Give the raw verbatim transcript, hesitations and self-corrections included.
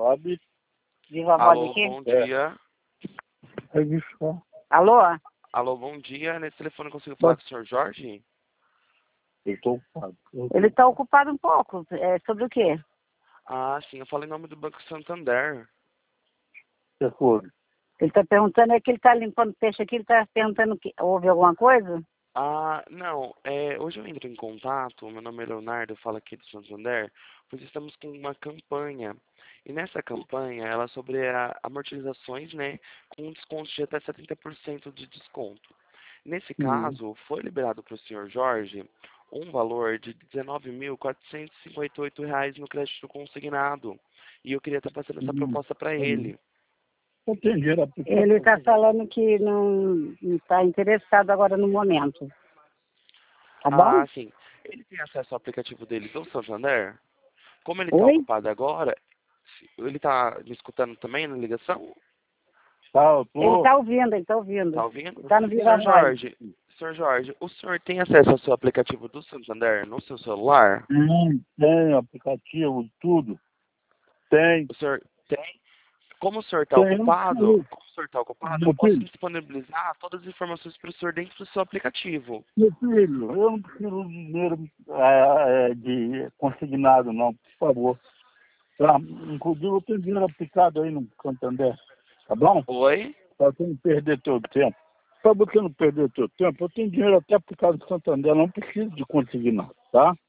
Bob. Viva Bob Alô, aqui? bom dia. É isso. Alô? Alô, bom dia. Nesse telefone eu consigo falar com o senhor Jorge? Eu estou ocupado. Ele está ocupado um pouco. É sobre o quê? Ah, sim, eu falo em nome do Banco Santander. Você for. Ele está perguntando, é que ele está limpando peixe aqui, ele está perguntando que houve alguma coisa? Ah, não, é, hoje eu entro em contato, meu nome é Leonardo, eu falo aqui do Santander, pois estamos com uma campanha. E nessa campanha, ela é sobre a, amortizações, né, com desconto de até setenta por cento de desconto. Nesse caso, foi liberado para o senhor Jorge um valor de dezenove mil quatrocentos e cinquenta e oito reais no crédito consignado. E eu queria estar passando essa Hum. proposta para ele. Eu tenho dinheiro aplicado. Ele está falando que não está interessado agora no momento. Tá bom? Ah, sim. Ele tem acesso ao aplicativo dele do Santander? Como ele está Oi? ocupado agora, se- ele está me escutando também na ligação? Tá, eu Ele tô. está ouvindo, ele está ouvindo. Está ouvindo? Está no Viva senhor Voz. Jorge, senhor Jorge, o senhor tem acesso ao seu aplicativo do Santander no seu celular? Hum, tem aplicativo, tudo. Tem. O senhor tem? Como o senhor está Tem. ocupado, como o senhor está ocupado, eu Meu posso filho, disponibilizar todas as informações para o senhor dentro do seu aplicativo. meu filho, eu não preciso de dinheiro é, é, de consignado, não, por favor. Tá? Inclusive, eu tenho dinheiro aplicado aí no Santander. Tá bom? Oi? Para você não perder teu tempo. Para você não perder teu tempo, eu tenho dinheiro até aplicado no Santander, não preciso de consignar, tá?